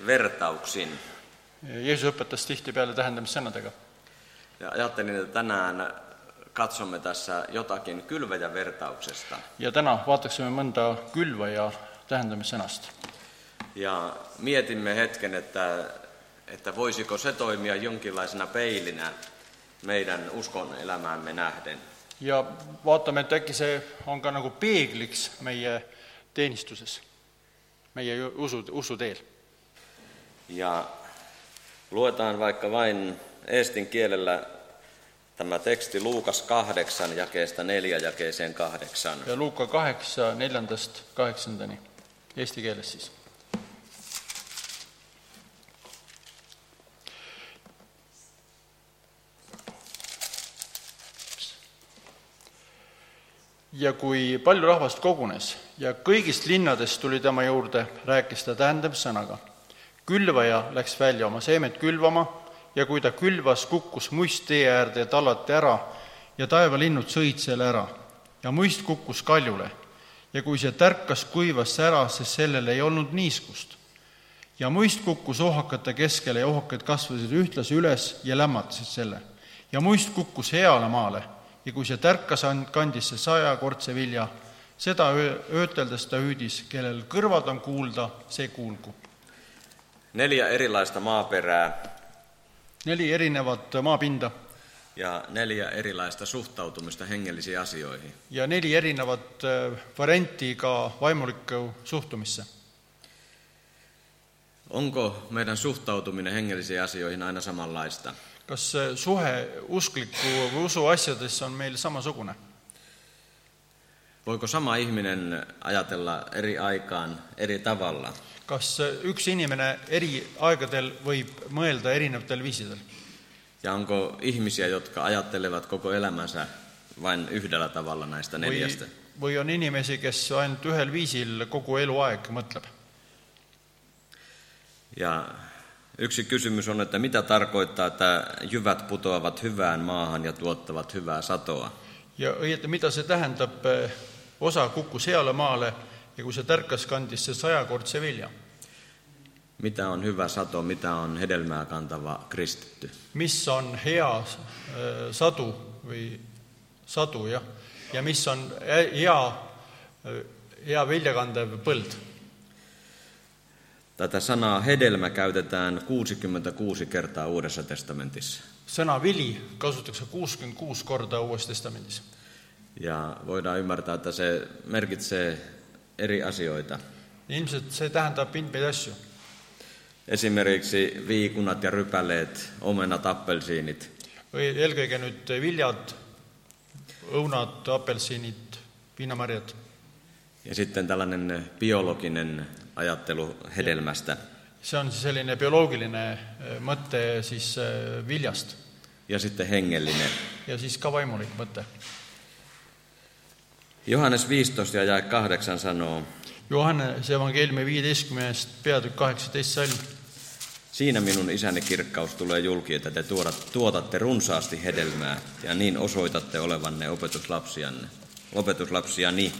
vertauksin. Jeesus õpetas tihtipeale tähendamissõnadega. Ja ajattelin, että tänään katsomme tässä jotakin kylväjävertauksesta. Ja täna vaataksime mõnda külvaja tähendamissõnast. Ja mietimme hetken, että voisiko se toimia jonkinlaisena peilinä meidän uskon elämäämme nähden. Ja vaatame, et äkki see on ka nagu peegliks meie teenistuses, meie usu teel. Ja luetaan vaikka vain eestin kielellä tämä teksti Luukas 8, jakeesta 4 jakeeseen 8. Ja Luuka 8, 4-8, eesti keeles siis. Ja kui palju rahvast kogunes ja kõigist linnadest tuli tema juurde, rääkis ta tähendamissõnaga. Külvaja läks välja oma seemet külvama ja kui ta külvas, kukkus muist tee äärde ja tallati ära ja taevalinnud sõid selle ära ja muist kukkus kaljule. Ja kui see tärkas, kuivas ära, sest sellel ei olnud niiskust. Ja muist kukkus ohakate keskele ja ohakad kasvasid ühtlasi üles ja lämmatasid selle. Ja muist kukkus heale maale. Ja kui see tärkas, kandis see 100-kordse vilja, seda ööteldes ta hüüdis, kellel kõrvad on kuulda, see kuulgu. 4 erilaista maaperää. 4 erinevat maapinda. Ja 4 erilaista suhtautumista hengellisiin asioihin. Ja 4 erinevat variantti ka vaimulikku suhtumisse. Onko meidän suhtautuminen hengellisiin asioihin aina samanlaista? Kas suhe uskliku või usuasjadessa on meil samasugune? Voiko sama ihminen ajatella eri aikaan eri tavalla? Kas üks inimene eri aegadel võib mõelda erinevatel viisidel? Ja onko ihmisiä, jotka ajattelevat koko elämänsä vain yhdellä tavalla näistä 4? Või on inimesi, kes ainult ühel viisil kogu eluaeg mõtleb? Ja yksi kysymys on, että mitä tarkoittaa, että jyvät putoavat hyvään maahan ja tuottavat hyvää satoa? Ja õieti, mida see tähendab, osa kukkus heale maale ja kui see tärkas, kandis see 100-kordse vilja? Mitä on hyvä sato, mitä on hedelmää kantava kristitty? Mis on hea sadu ja mis on hea viljakandev põld? Tätä sanaa hedelmä käytetään 66 kertaa Uudessa testamentissa. Sõna vili kasutatakse 66 korda Uuessa testamentissa. Ja voidaan ymmärtää, että se merkitsee eri asioita. Ilmselt see tähendab mitmeid asju. Esimerkiksi viikunat ja rypäleet, omenat, appelsiinit. Eelkõige nüüd viljad, õunad, appelsiinid, viinamarjad. Ja sitten tällainen biologinen ajattelu hedelmästä. See on selline bioloogiline mõte siis viljast. Ja sitten hengellinen. Ja siis ka vaimulik mõte. Johannes 15 ja jae 8 sanoo. Johannes evankeeliumi 15. peatükk 18 salm. Siinä minun isäni kirkkaus tulee julki, että te tuotatte runsaasti hedelmää ja niin osoitatte olevanne opetuslapsiani.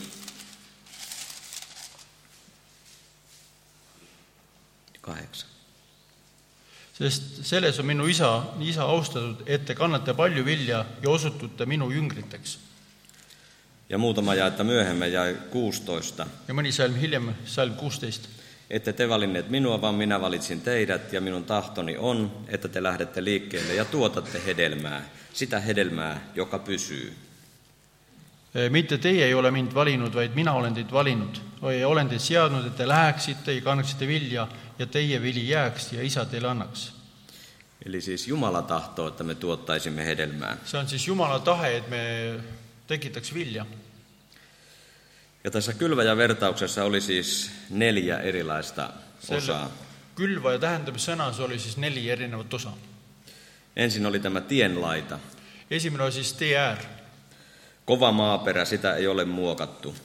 8. Sest selles on minu isa austatud, et te kannate palju vilja ja osutute minu jüngriteks. Ja muutama jaetta myöhemmin jäi 16. Ja mõni salm hiljem, salm 16. Ette te valinneet minua, vaan minä valitsin teidät ja minun tahtoni on, että te lähdette liikkeelle ja tuotatte hedelmää, sitä hedelmää, joka pysyy. Mitte teie ei ole mind valinud, vaid mina olen teid valinud. Olen teid seadnud, et te läheksite ja kannaksite vilja ja teie vili jääks ja isa teille annaks. Eli siis Jumala tahtoo, että me tuottaisimme hedelmää. Se on siis Jumala tahe, et me tekitaks vilja. Ja tässä kylväjävertauksessa oli siis 4 erilaista osaa. Külvaja tähendamissõnas oli siis 4 erinevat osa. Ensin oli tämä tienlaita. Esimene oli siis tee äär. Kova maaperä, sitä ei ole muokattu.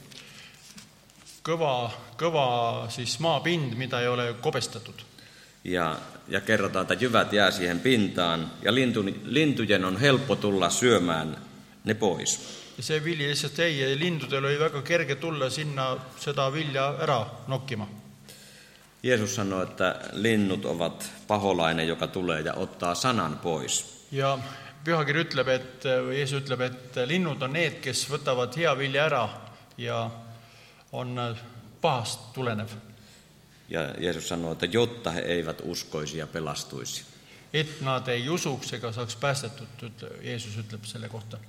Kõva siis maapind, mida ei ole kobestatud. Ja kerrotaan, että jyvät jää siihen pintaan ja lintujen on helppo tulla syömään ne pois. Ja see vili lihtsalt jäi ja lindudel oli väga kerge tulla sinna seda vilja ära nokkima. Jeesus sanoi, että linnut ovat paholainen, joka tulee ja ottaa sanan pois. Ja Pühakiri ütleb, Jeesus ütleb, et linnud on need, kes võtavad hea vilja ära ja on pahast tulenev. Ja Jeesus sanoi, että jotta he eivät uskoisi ja pelastuisi. Et nad ei usuks ega saaks päästetud, Jeesus ütleb selle kohta.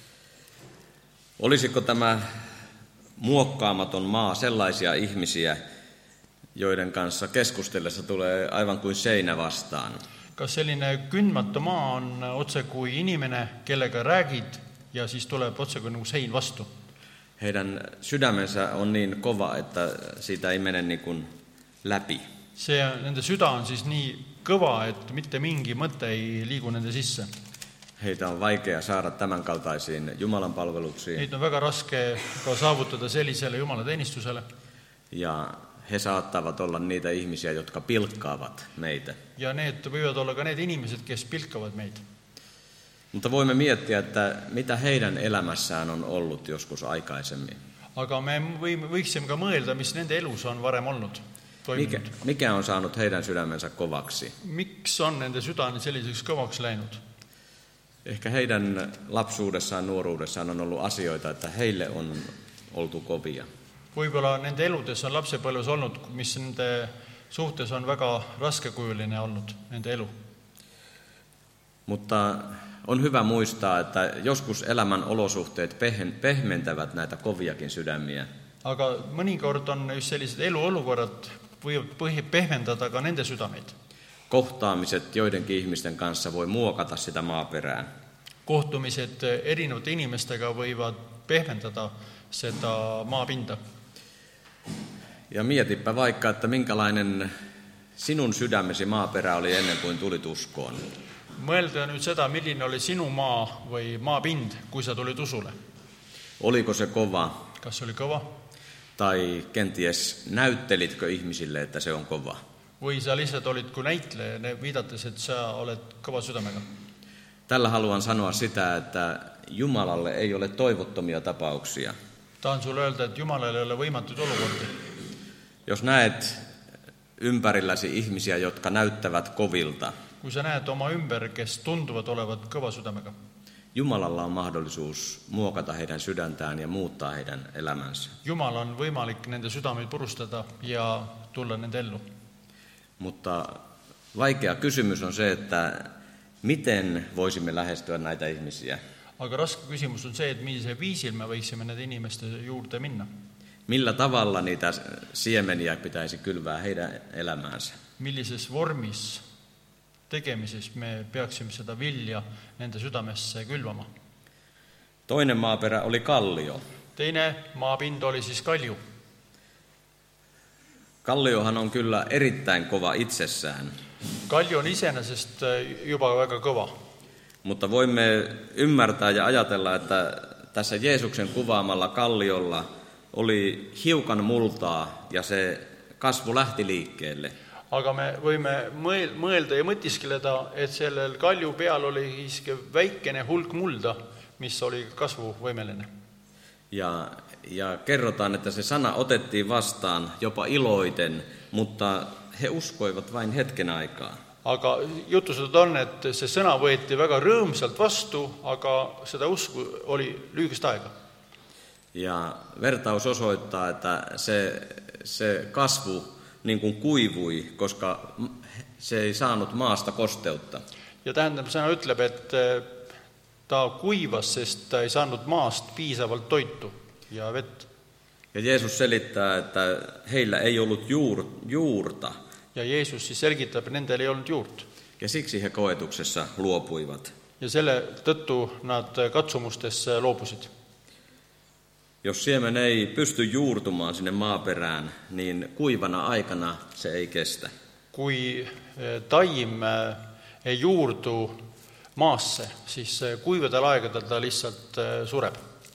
Olisiko tämä muokkaamaton maa sellaisia ihmisiä, joiden kanssa keskustellessa tulee aivan kuin seinä vastaan? Kas selline kündmatu maa on otse kui inimene, kellega räägid ja siis tuleb otse kui nagu sein vastu? Heidän sydämensä on niin kova, että siitä ei mene niin kuin läpi. Nende süda on siis nii kõva, et mitte mingi mõte ei liigu nende sisse. Heitä on vaikea saada tämän kaltaisiin Jumalan palveluksiin. Neid on väga raske ka saavutada selliselle jumalateenistuselle. Ja he saattavat olla niitä ihmisiä, jotka pilkkaavat meitä. Ja need võivad olla ka need inimesed, kes pilkkavad meitä. Mutta voimme miettiä, että mitä heidän elämässään on ollut joskus aikaisemmin. Aga me võiksime ka mõelda, mis nende elus on varem ollut. Mikä on saanut heidän sydämensä kovaksi? Miks on nende süda selliseks kõvaks läinud? Ehkä heidän lapsuudessaan, nuoruudessaan on ollut asioita, että heille on oltu kovia. Võib-olla nende eludes on lapsepõlves olnud, mis nende suhtes on väga raskekujuline olnud, nende elu. Mutta on hyvä muistaa, että joskus elämän olosuhteet pehmentävät näitä koviakin sydämiä. Aga mõnikord on just sellised eluolukorrad võivad pehmendada ka nende südameid. Kohtaamiset joidenkin ihmisten kanssa voi muokata sitä maaperää. Kohtumised erinevate inimestega võivad pehmendada seda maapinda. Ja mietipä vaikka, että minkälainen sinun sydämesi maaperä oli ennen kuin tulit uskoon. Mõelda nüüd seda, milline oli sinu maa või maapind, kui sa tulid usule. Oliko se kova? Kas se oli kova? Tai kenties näyttelitkö ihmisille, että se on kova? Või sa lihtsalt olid kui näitleja, viidates, et sa oled kova sydämega. Tällä haluan sanoa sitä, että Jumalalle ei ole toivottomia tapauksia. Tahan sulle öelda, et Jumalal ei ole võimatuid olukordi. Jos näet ympärilläsi ihmisiä, jotka näyttävät kovilta, kui sa näed oma ümber, kes tunduvad olevat kõva sydämega, Jumalalla on mahdollisuus muokata heidän sydäntään ja muuttaa heidän elämänsä. Jumal on võimalik nende südameid purustada ja tulla nende ellu. Mutta vaikea kysymys on se, että miten voisimme lähestyä näitä ihmisiä. Aga raske küsimus on see, et millise viisil me võiksime nende inimeste juurde minna. Millä tavalla niitä siemeniä pitäisi kylvää heidän elämäänsä? Millises vormis tegemises me peaksime seda vilja nende südamesse külvama. Toinen maaperä oli kallio. Teine maapind oli siis kalju. Kalliohan on kyllä erittäin kova itsessään. Kalju on iseenesest juba väga kõva. Mutta voimme ymmärtää ja ajatella, että tässä Jeesuksen kuvaamalla kalliolla oli hiukan multaa ja se kasvu lähti liikkeelle. Aga me võime mõelda ja mõtiskeleda, et sellel kalju peal oli siiski väikene hulk mulda, mis oli kasvuvõimeline. Ja kerrotaan, että se sana otettiin vastaan jopa iloiten, mutta he uskoivat vain hetken aikaa. Aga jutused on, et see sõna võeti väga rõõmsalt vastu, aga seda usku oli lühikest aega. Ja vertaus osoittaa, että se kasvu niin kuin kuivui, koska se ei saanut maasta kosteutta. Ja tähendab, sõna ütleb, et ta kuivas, sest ta ei saanud maast piisavalt toitu ja vett. Ja Jeesus selittää, että heillä ei ollut juurta. Ja Jeesus siis selgitab, et nendel ei olnud juurt. Ja siksi he koetuksessa luopuivat. Ja selle tõttu nad katsumustesse loobusid. Jos siemen ei pysty juurtumaan sinne maaperään, niin kuivana aikana se ei kestä. Kui taim ei juurdu maasse, siis kuivadel aegadel ta lihtsalt sureb.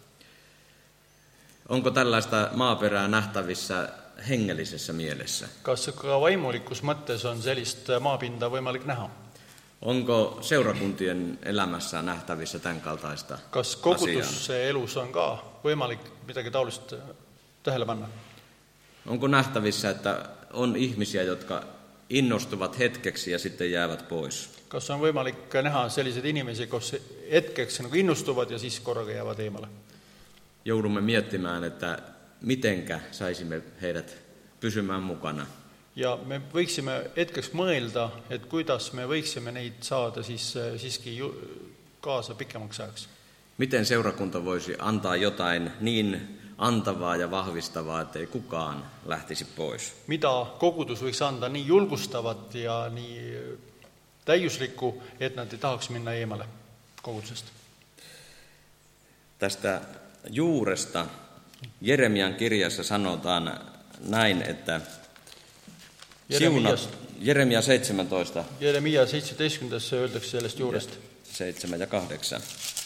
Onko tällaista maaperää nähtävissä hengellisessä mielessä? Kas ka vaimulikus mõttes on sellist maapinda võimalik näha? Onko seurakuntien elämässä nähtävissä tämän kaltaista asiaa? Kas koguduse elus on ka võimalik midagi taolist tähele panna? Onko nähtävissä, että on ihmisiä, jotka innostuvat hetkeksi ja sitten jäävät pois? Kas on võimalik näha selliseid inimesi, kes hetkeks nagu innustuvad ja siis korraga jäävad eemale? Joudumme miettimään, että mitenkä saisimme heidät pysymään mukana. Ja me võiksime hetkeks mõelda, et kuidas me võiksime neid saada siis siiski kaasa pikemaks ajaks. Miten seurakunta voisi antaa jotain niin antavaa ja vahvistavaa, ettei kukaan lähtisi pois? Mida kogudus võiks anda nii julgustavat ja nii täiuslikku, et nad ei tahaks minna eemale kogudusest? Tästä juuresta Jeremian kirjassa sanotaan näin, että Jeremia 17. Jeremia 17. öeldakse sellest juurest. 7 ja 8.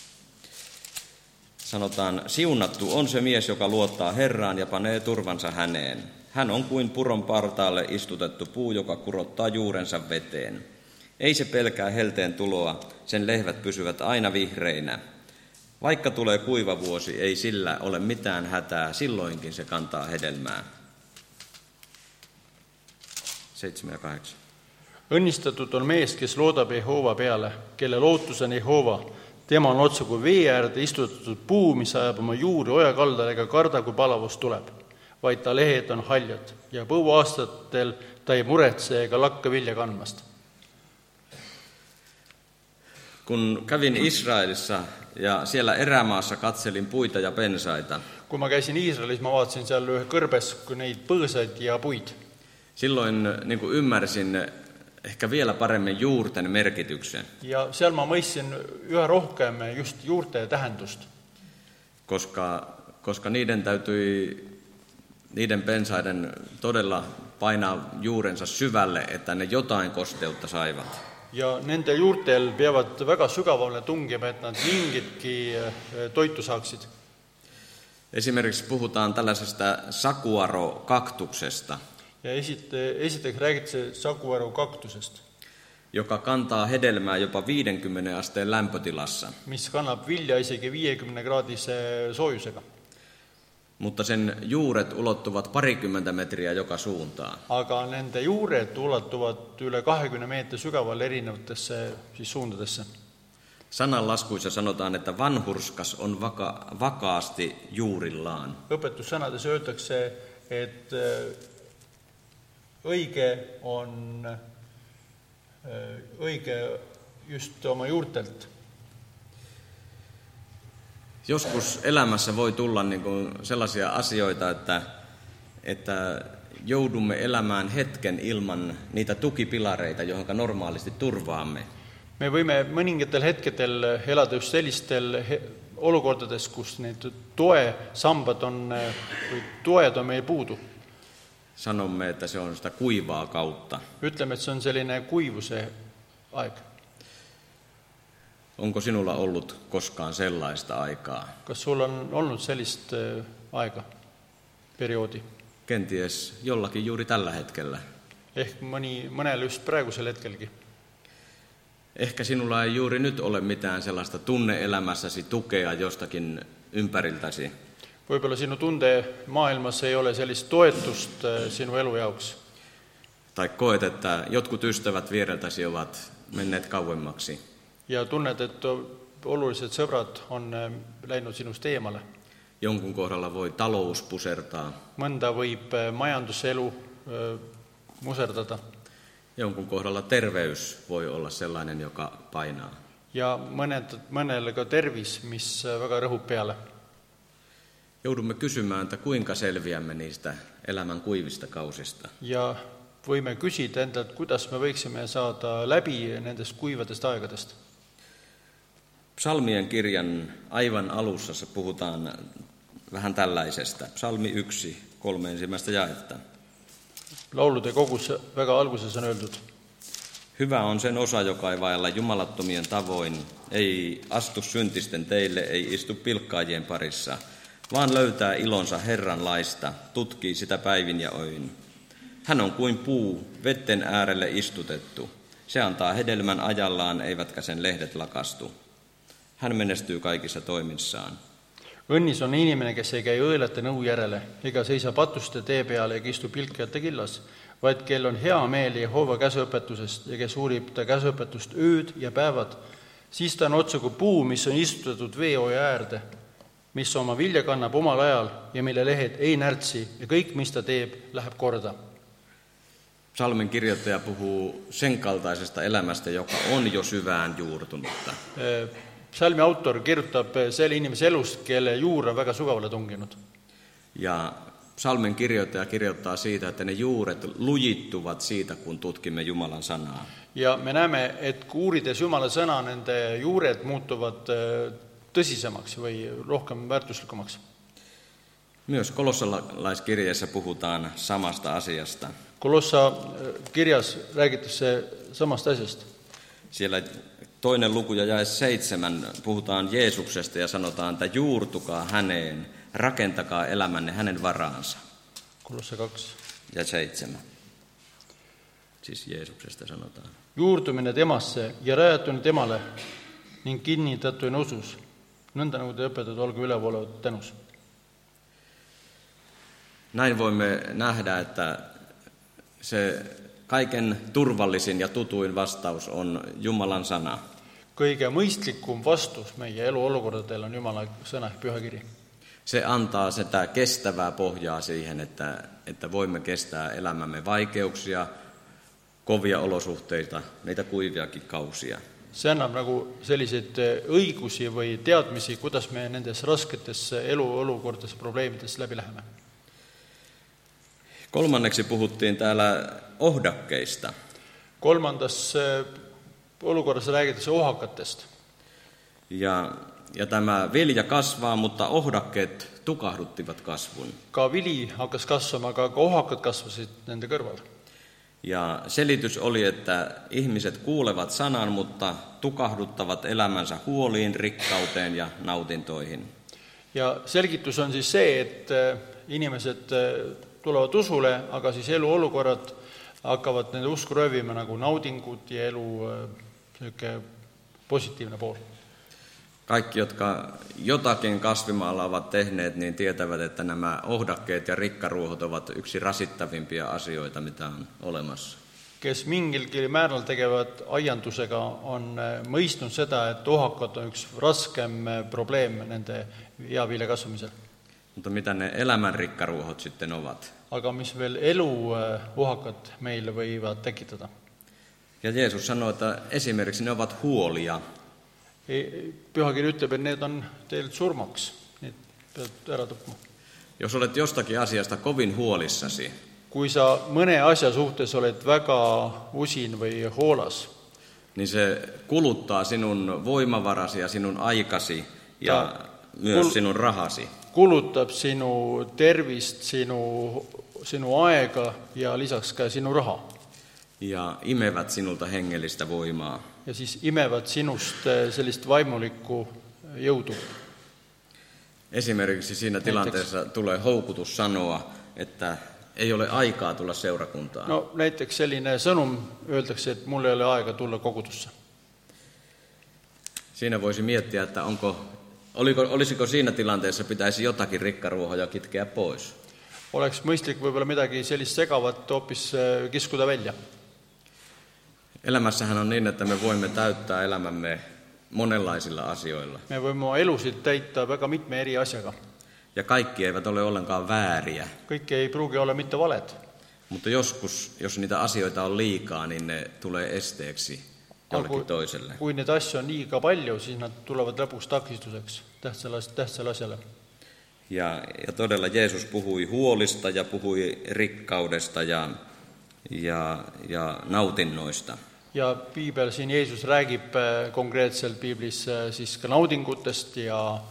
Sanotaan, siunattu on se mies, joka luottaa Herraan ja panee turvansa häneen. Hän on kuin puron partaalle istutettu puu, joka kurottaa juurensa veteen. Ei se pelkää helteen tuloa, sen lehvät pysyvät aina vihreinä. Vaikka tulee kuiva vuosi, ei sillä ole mitään hätää, silloinkin se kantaa hedelmää. 7 ja 8. Õnnistatud on mees, kes loodab Jehova peale, kelle lootus on Jehova. Tema on otse kui vee äärde istutatud puu, mis ajab oma juuri oja kaldale ega karda, kui palavus tuleb. Vaid ta lehed on haljad ja põuaastatel ta ei muretse ega lakka vilja kandmast. Kun kävin Israelissa ja siellä erämaassa katselin puita ja pensaita, Kui ma käisin Iisraelis, ma vaatasin seal ühe kõrbes neid põõsaid ja puid. silloin niin kuin ymmärsin ehkä vielä paremmin juurten merkityksen, Ja seal ma mõistsin üha rohkem just juurte tähendust. koska niiden pensaiden todella painaa juurensa syvälle, että ne jotain kosteutta saivat. Ja nende juurtel peavad väga sügavale tungima, et nad mingitki toitu saaksid. Esimerkiksi puhutaan tällaisesta sakuaro-kaktuksesta, Ja esiteks räägiti sakuaru kaktusest, joka kantaa hedelmää jopa 50 asteen lämpötilassa, mis kannab vilja isegi 50-kraadise soojusega. mutta sen juuret ulottuvat parikymmentä metriä joka suuntaan. Aga nende juured ulatuvad üle 20 meetri sügaval erinevatesse siis suundadesse. Sananlaskuissa sanotaan, että vanhurskas on vakaasti juurillaan. Õpetussõnades öeldakse, et õige just oma juurtelt. Joskus elämässä voi tulla niin kuin sellaisia asioita, että joudumme elämään hetken ilman niitä tukipilareita, johon normaalisti turvaamme. Me võime mõningatel hetkedel elada just sellistel olukordades, kus need toesambad või toed on meil puudu. Sanomme, että se on sitä kuivaa kautta. Ütleme, et see on selline kuivuse aeg. Onko sinulla ollut koskaan sellaista aikaa? Kas sul on olnud sellist aega, perioodi? Kenties jollakin juuri tällä hetkellä. Ehk mõnel just praegusel hetkelgi. Ehkä sinulla ei juuri nyt ole mitään sellaista tunne-elämässäsi tukea jostakin ympäriltäsi. Võib-olla sinu tunde maailmas ei ole sellist toetust sinu elu jaoks. Tai koet, että jotkut ystävät viereltäsi ovat menneet kauemmaksi. Ja tunned, et olulised sõbrad on läinud sinust eemale. Jonkun kohdalla voi talous pusertaa. Mõnda võib majanduselu muserdada. Jonkun kohdalla terveys voi olla sellainen, joka painaa. Ja mõnelle ka tervis, mis väga rõhub peale. Joudumme kysymään, että kuinka selviämme niistä elämän kuivista kausista. Ja võime küsida endalt, kuidas me võiksime saada läbi nendest kuivadest aegadest. Psalmien kirjan aivan alussa puhutaan vähän tällaisesta. Psalmi 1, 3 ensimmäistä jaetta. Laulude kogus väga alguses on öeldud. Hyvä on sen osa, joka ei vaella jumalattomien tavoin, ei astu syntisten teille, ei istu pilkkaajien parissa, vaan löytää ilonsa Herran laista, tutkii sitä päivin ja öin. Hän on kuin puu, vetten äärelle istutettu. Se antaa hedelmän ajallaan, eivätkä sen lehdet lakastu. Hän menestyy kaikissa toimissaan. Õnnis on inimene, kes ei käi õelate nõu järele, ega seisa patuste tee peale ega istu pilkajate killas, vaid kel on hea meel Jehova käsuõpetusest ja kes uurib ta käsuõpetust ööd ja päevad, siis ta on otsagu puu, mis on istutatud veeoja äärde, mis oma vilja kannab omal ajal ja mille lehed ei närtsi ja kõik, mis ta teeb, läheb korda. Psalmin kirjoittaja puhuu sen kaltaisesta elämästä, joka on jo syvään juurtunutta. Psalmi autor kirjutab selle inimese elust, kelle juur on väga sugavale tunginud. Ja psalmin kirjoittaja kirjoittaa siitä, että ne juuret lujittuvat siitä, kun tutkimme Jumalan sanaa. Ja me näeme, et kui uurides Jumala sõna, nende juured muutuvad tõsisemaks või rohkem väärtuslikumaks. Myös kolossalaiskirjeessä puhutaan samasta asiasta. Kolossa kirjas räägitakse samasta asjasta. Siellä 2. luku ja jae 7 puhutaan Jeesuksesta ja sanotaan, että juurtukaa häneen, rakentakaa elämänne hänen varaansa. Kolossa 2. Ja 7. Siis Jeesuksesta sanotaan. Juurtumine temasse ja rajatune temale ning kinnitatuin usus. Nõnda nagu te õpetajad, olgu ülevolevat tänus. Näin voimme nähdä, että se kaiken turvallisin ja tutuin vastaus on Jumalan sana. Kõige mõistlikum vastus meie eluolukordadel on Jumala sõna ja pühakiri. Se antaa sitä kestävää pohjaa siihen, että voimme kestää elämämme vaikeuksia, kovia olosuhteita, niitä kuiviakin kausia. See annab nagu selliseid õigusi või teadmisi, kuidas me nendes rasketes eluolukordades probleemides läbi läheme. Kolmanneksi puhuttiin täällä ohdakkeista. Kolmandas olukorras räägitakse ohakatest. Ja tämä vilja kasvaa, mutta ohdakkeet tukahduttivat kasvun. Ka vili hakkas kasvama, aga ka ohakad kasvasid nende kõrval. Ja selitys oli, että ihmiset kuulevat sanan, mutta tukahduttavat elämänsä huoliin, rikkauteen ja nautintoihin. Ja selgitus on siis see, et inimesed tulevad usule, aga siis eluolukorrad hakkavad nende usku röövima nagu naudingud ja elu positiivne pool. Kaikki, jotka jotakin kasvimaalla ovat tehneet, niin tietävät, että nämä ohdakkeet ja rikkaruohot ovat yksi rasittavimpia asioita, mitä on olemassa. Kes mingilgi määral tegevad aiandusega, on mõistnud seda, et ohakad on üks raskem probleem nende hea vilja kasvamisel. Mutta mitä ne elämän rikkaruohot sitten ovat? Aga mis veel elu ohakad meille võivad tekitada? Ja Jeesus sanoo, että esimerkiksi ne ovat huolia. Pühakiri ütleb, et need on teil surmaks, need pead ära tapma. Jos olet jostakin asiasta kovin huolissasi, kui sa mõne asja suhtes oled väga usin või hoolas, niin se kuluttaa sinun voimavarasi ja sinun aikasi ja myös sinun rahasi. Kulutab sinu tervist, sinu aega ja lisaks ka sinu raha. Ja imevät sinulta hengellistä voimaa. Ja siis imevad sinust sellist vaimulikku jõudu. Esimerkiksi siinä tilanteessa tulee houkutus sanoa, että ei ole aikaa tulla seurakuntaan. No näiteks selline sõnum öeldakse, et mul ei ole aega tulla kogudusse. Siinä voisi miettiä, että olisiko siinä tilanteessa pitäisi jotakin rikkaruohoja kitkeä pois. Oleks mõistlik võib-olla midagi sellist segavat hoopis kiskuda välja. Elämässähän on niin, että me voimme täyttää elämämme monenlaisilla asioilla. Me võime oma elusid täita väga mitme eri asjaga. Ja kaikki eivät ole ollenkaan vääriä. Kõik ei pruugi olla mitte valed. Mutta joskus, jos niitä asioita on liikaa, niin ne tulee esteeksi jollekin toiselle. Kui neid asju on liiga palju, siis nad tulevad lõpuks takistuseks tähtsale asjale. Ja todella Jeesus puhui huolista ja puhui rikkaudesta ja nautinnoista. Ja Piibel siin Jeesus räägib konkreetselt Piiblis siis ka naudingutest ja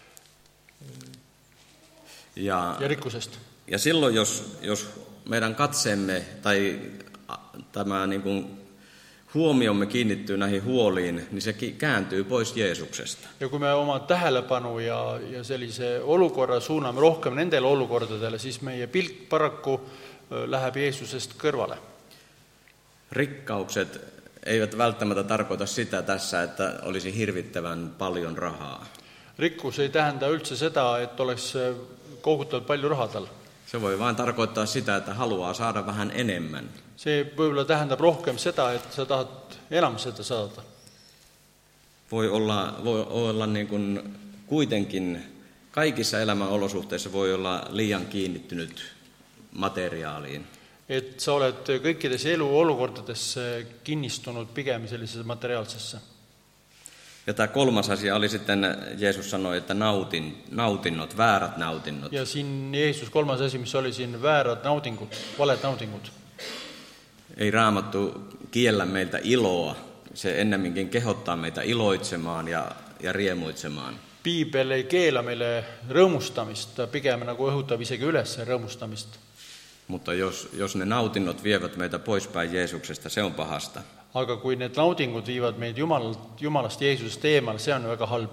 rikkusest. Ja silloin, jos meidän katseemme tai tämä niin kuin huomiomme kiinnittyy näihin huoliin, niin se kääntyy pois Jeesuksesta. Ja kui me oma tähelepanu ja sellise olukorra suuname rohkem nendele olukordadele, siis meie pilk paraku läheb Jeesusest kõrvale. Rikkaukset eivät välttämättä tarkoita sitä tässä, että olisi hirvittävän paljon rahaa. Rikkus ei tähenda üldse seda, et oleks kogutatud palju raha tal. Se voi vain tarkoittaa sitä, että haluaa saada vähän enemmän. See võib-olla tähendab rohkem seda, et sa tahad enam seda saada. Voi olla niin kuin kuitenkin kaikissa elämän olosuhteissa voi olla liian kiinnittynyt materiaaliin. Et sa oled kõikides eluolukordades kinnistunud pigem sellisesse materiaalsesse. Ja tämä kolmas asia oli sitten, Jeesus sanoi, että nautinnot, väärät nautinnot. Ja siin Jeesus kolmas asi, mis oli siin väärad naudingud, valed naudingud. Ei Raamattu kiellä meiltä iloa, se ennemminkin kehottaa meitä iloitsemaan ja riemuitsemaan. Piibel ei keela meile rõõmustamist, ta pigem nagu õhutab isegi üles rõõmustamist. Mutta jos ne nautinnot vievät meitä poispäin Jeesuksesta, se on pahasta. Aga kui need naudingud viivad meid Jumalast Jeesusest eemale, se on väga halb.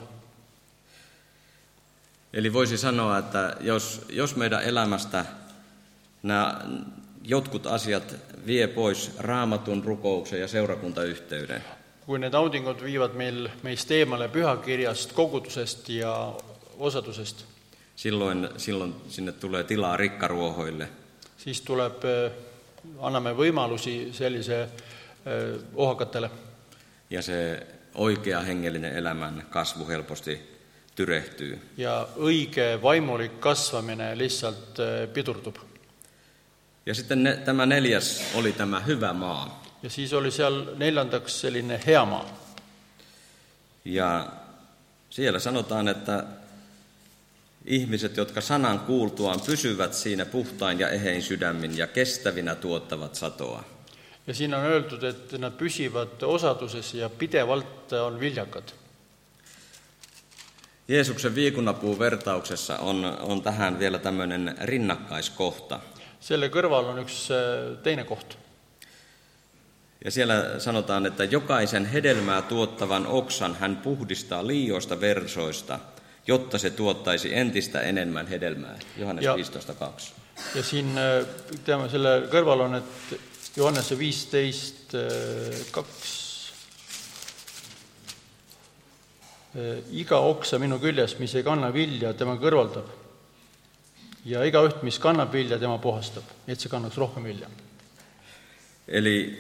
Eli voisi sanoa, että jos meidän elämästä nämä jotkut asiat vie pois Raamatun, rukouksen ja seurakuntayhteyden. Kui need naudingud viivad meist eemale pühakirjast, kogudusest ja osadusest, silloin sinne tulee tilaa rikkaruohoille. Siis anname võimalusi sellise ohakatele. Ja se oikea hengellinen elämän kasvu helposti tyrehtyy. Ja õige vaimulik kasvamine lihtsalt pidurdub. Ja sitten tämä neljäs oli tämä hyvä maa. Ja siis oli seal neljandaks selline hea maa. Ja siellä sanotaan, että ihmiset, jotka sanan kuultuaan pysyvät siinä puhtain ja ehein sydämin ja kestävinä tuottavat satoa. Ja siinä on öeldud, että nad püsivad osaduses ja pidevalt on viljakad. Jeesuksen viikunapuun vertauksessa on tähän vielä tämmöinen rinnakkaiskohta. Selle kõrval on yksi teine koht. Ja siellä sanotaan, että jokaisen hedelmää tuottavan oksan hän puhdistaa liioista versoista, jotta se tuottaisi entistä enemmän hedelmää. Johannes 15:2. Ja siin selle kõrval on, että Johannese 15:2. Iga oksa minu küljes, mis ei kanna vilja, tema kõrvaldab. Ja igaüht, mis kannab vilja, tema puhastab, et se kannaks rohkem vilja. Eli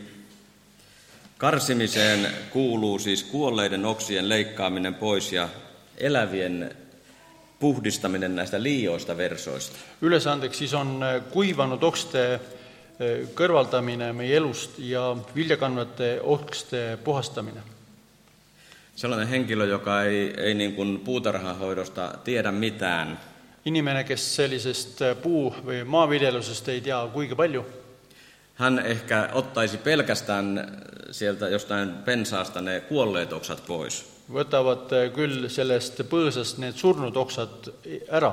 karsimiseen kuuluu siis kuolleiden oksien leikkaaminen pois ja elävien puhdistaminen näistä liioista versoista. Ülesandeks siis on kuivanud okste kõrvaldamine meie elust ja viljakandvate okste puhastamine. Sellainen henkilö, joka ei niin kuin puutarhahoidosta tiedä mitään. Inimene, kes sellisest puu- või maaviljelusest ei tea kuigi palju. Hän ehkä ottaisi pelkästään sieltä jostain pensaasta ne kuolleet oksat pois. Võtavad küll sellest põõsast need surnud oksad ära.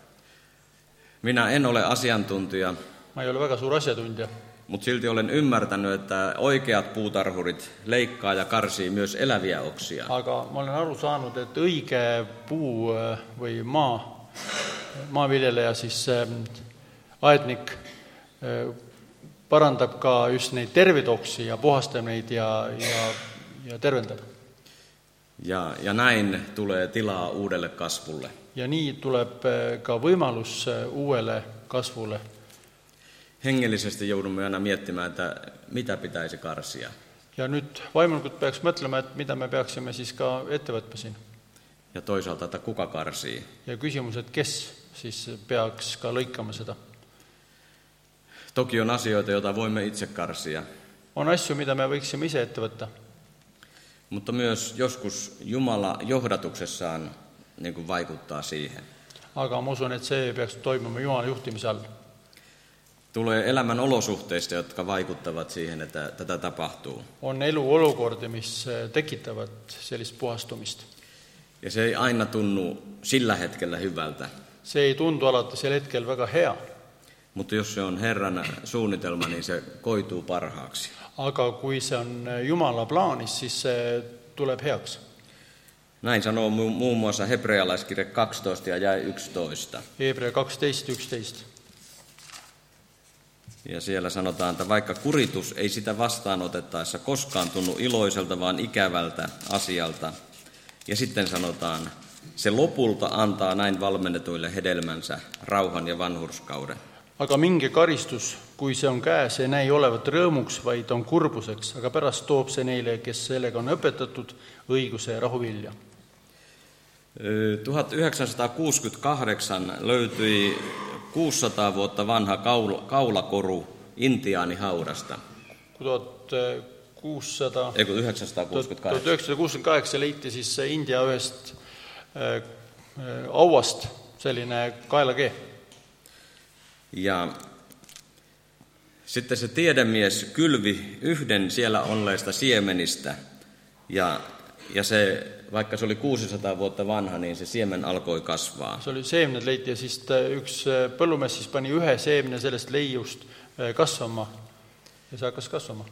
Minä en ole asiantuntija. Ma ei ole väga suur asjatundja. Mutta silti olen ymmärtänyt, että oikeat puutarhurit leikkaa ja karsii myös eläviä oksia. Aga ma olen aru saanud, et õige puu- või maaviljeleja, siis aednik parandab ka just neid terveid oksi ja puhastab neid ja tervendab. Ja näin tulee tilaa uudelle kasvulle. Ja nii tuleb ka võimalus uuele kasvule. Hengellisesti joudumme aina miettimään, että mitä pitäisi karsia. Ja nyt vaimulikult peaks mõtlema, et mida me peaksime siis ka ette võtma siin. Ja toisaalta, että kuka karsii. Ja küsimus, et kes siis peaks ka lõikama seda. Toki on asioita, joita voimme itse karsia. On asju, mida me võiksime ise ette võtta. Mutta myös joskus Jumala johdatuksessaan niin kuin vaikuttaa siihen. Aga ma usun, et see peaks toimuma Jumala juhtimise all. Tulee elämän olosuhteista, jotka vaikuttavat siihen, että tätä tapahtuu. On eluolukordi, mis tekitavad sellist puhastumist. Ja se ei aina tunnu sillä hetkellä hyvältä. Se ei tundu alati sel hetkel väga hea. Mutta jos se on Herran suunnitelma, niin se koituu parhaaksi. Aga kui see on Jumala plaanis, siis se tuleb heaks. Näin sanoo muun muassa hebrealaiskirje 12 ja jae 11. Hebrea 12:11. Ja siellä sanotaan, että vaikka kuritus ei sitä vastaanotettaessa koskaan tunnu iloiselta, vaan ikävältä asialta. Ja sitten sanotaan, Se lopulta antaa näin valmennetuille hedelmänsä, rauhan ja vanhurskauden. Aga mingi karistus, kui see on käes, ei näi olevat rõõmuks, vaid on kurbuseks, aga pärast toob see neile, kes sellega on õpetatud, õiguse ja rahuvilja. 1968 löytyi 600 vuotta vanha kaulakoru intiaanihaudasta. 1968 leiti siis India ühest auast selline kaelakee. Ja sitten se tiedemies kylvi yhden siellä olleista siemenistä ja se, vaikka se oli 600 vuotta vanha, niin se siemen alkoi kasvaa. Se oli seemned leiti ja siis üks põllumees siis pani ühe seemne sellest leiust kasvama ja se hakkas kasvama.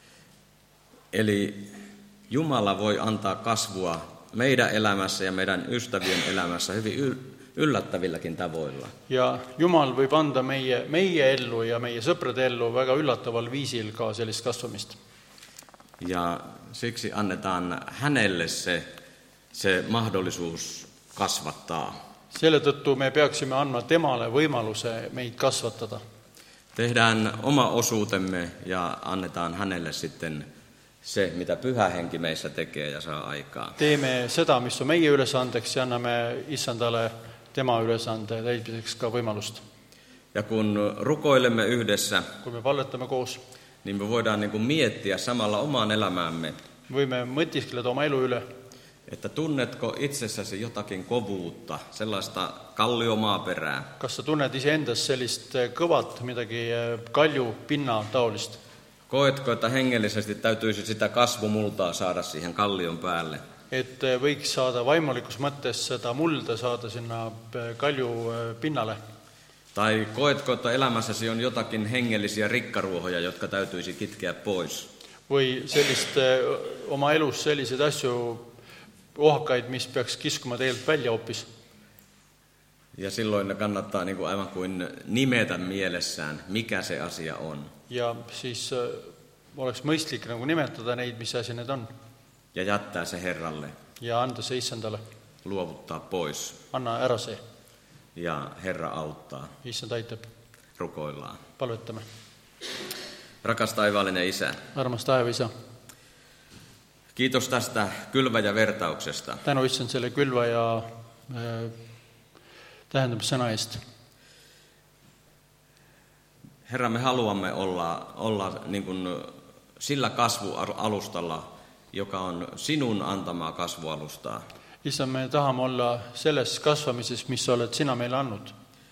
Eli Jumala voi antaa kasvua meidän elämässä ja meidän ystävien elämässä hyvin yllättävilläkin tavoilla. Ja Jumal võib anda meie ellu ja meie sõprade ellu väga üllataval viisil ka sellist kasvamist. Ja siksi annetaan hänelle se mahdollisuus kasvattaa. Selle tõttu me peaksime andma temale võimaluse meid kasvatada. Tehdään oma osuutemme ja annetaan hänelle sitten se, mitä Pyhä Henki meissä tekee ja saa aikaan. Teeme seda, mis on meie ülesandeks ja anname Issandale tema ülesande täitmiseks ka võimalust. Ja kun rukoilemme yhdessä, kui me palvetame koos, niin me voidaan niin kuin miettiä samalla omaan elämäämme, võime mõtiskleda oma elu üle, että tunnetko itsessäsi jotakin kovuutta, sellaista kalliomaaperää? kas sa tunned iseendas sellist kõvat, midagi kalju pinna taolist? Koetko, että hengellisesti täytyisi sitä kasvumultaa saada siihen kallion päälle? Et võiks saada vaimulikus mõttes seda mulda saada sinna kalju pinnale. Tai koetko, että elämässäsi on jotakin hengellisiä rikkaruohoja, jotka täytyisi kitkeä pois? Või sellist oma elus selliseid asju ohakaid, mis peaks kiskuma teelt välja hoopis. Ja silloin ne kannattaa niin kuin aivan kuin nimetä mielessään, mikä se asia on. Ja siis oleks mõistlik nagu nimetada neid, mis asi need on. Ja jättää se Herralle. Ja anda se Issandale. Luovuttaa pois. Anna ära see. Ja Herra auttaa. Issand aitab. Rukoillaan. Palvettame. Rakas taivaallinen Isä. Armas taeva Isa. Kiitos tästä kylväjävertauksesta. Tänu Issand selle külvaja tähendamissõna eest. Herra, me haluamme olla niin kuin sillä kasvualustalla, joka on sinun antamaa kasvualustaa. Issand, me tahame olla selles kasvamises, mis oled sina meile andnud.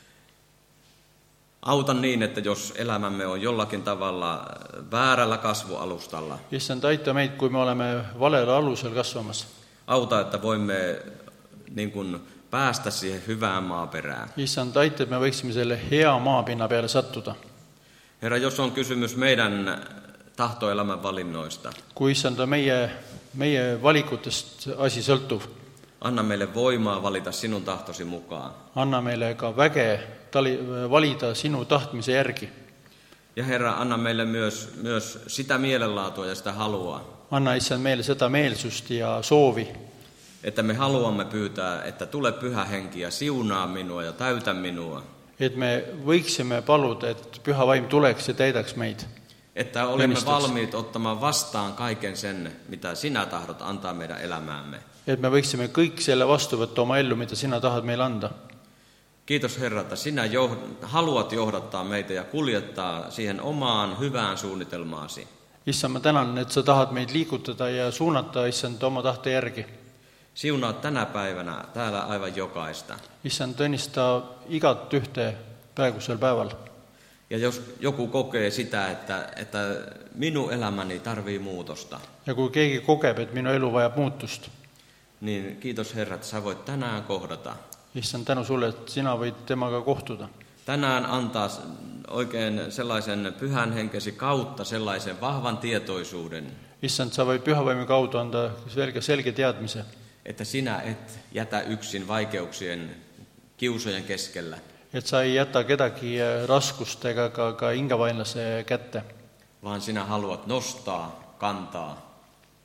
Auta niin, että jos elämämme on jollakin tavalla väärällä kasvualustalla. Issand, aita meid, kui me oleme valella alusel kasvamas. Auta, että voimme niin kuin päästä siihen hyvään maaperään. Issand, aita, että me võiksime selle hea maapinna peale sattuda. Herra, jos on kysymys meidän tahtoelämän valinnoista. Kui Issand on meie valikutest asi sõltuv. Anna meille voimaa valita sinun tahtosi mukaan. Anna meille ka väge valida sinu tahtmise järgi. Ja Herra, anna meille myös sitä mielenlaatua ja sitä halua. Anna Issand meille seda meelsust ja soovi. Että me haluamme pyytää, että tule Pyhä Henki ja siunaa minua ja täytä minua. Et me võiksime paluda, et Püha Vaim tuleks ja täidaks meid. Että olemme valmiit ottamaan vastaan kaiken sen, mitä sinä tahdot antaa meidän elämäämme. Et me võiksime kõik selle vastu võtta oma ellu, mida sina tahad meile anda. Kiitos Herra, että sinä haluat johdattaa meitä ja kuljettaa siihen omaan hyvään suunnitelmaasi. Issand, ma tänan, et sa tahad meid liikutada ja suunata, Issand, oma tahte järgi. Siunaa tänä päivänä täällä aivan jokaista. Issand, tõnista igat ühte praegusel päeval. Ja jos joku kokee sitä, että minun elämäni tarvii muutosta. Ja kui keegi kogeb, et minu elu vajab muutust. Niin kiitos Herra, että sä voit tänään kohdata. Issand, tänu sulle, että sinä voit temaga kohtuda. Tänään antaa oikein sellaisen Pyhän Henkesi kautta sellaisen vahvan tietoisuuden. Issand, sa võid Püha Vaimi kaudu anda selge teadmise. Että sinä et jätä yksin vaikeuksien, kiusojen keskellä. Et sa ei jäta kedagi raskust ega ka ingavainlase kätte. Vaan sinä haluat nostaa, kantaa.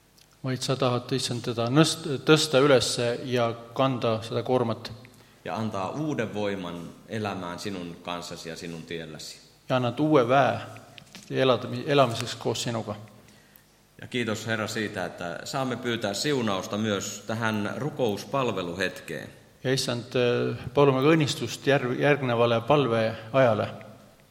vaid sa tahad issand teda tõsta üles ja kanda seda koormat. Ja antaa uuden voiman elämään sinun kanssasi ja sinun tielläsi. Ja annad uue väe elamiseks koos sinuga. Ja kiitos Herra siitä, että saamme pyytää siunausta myös tähän rukouspalveluhetkeen. Ja issand, palume ka õnnistust järgnevale palve ajale.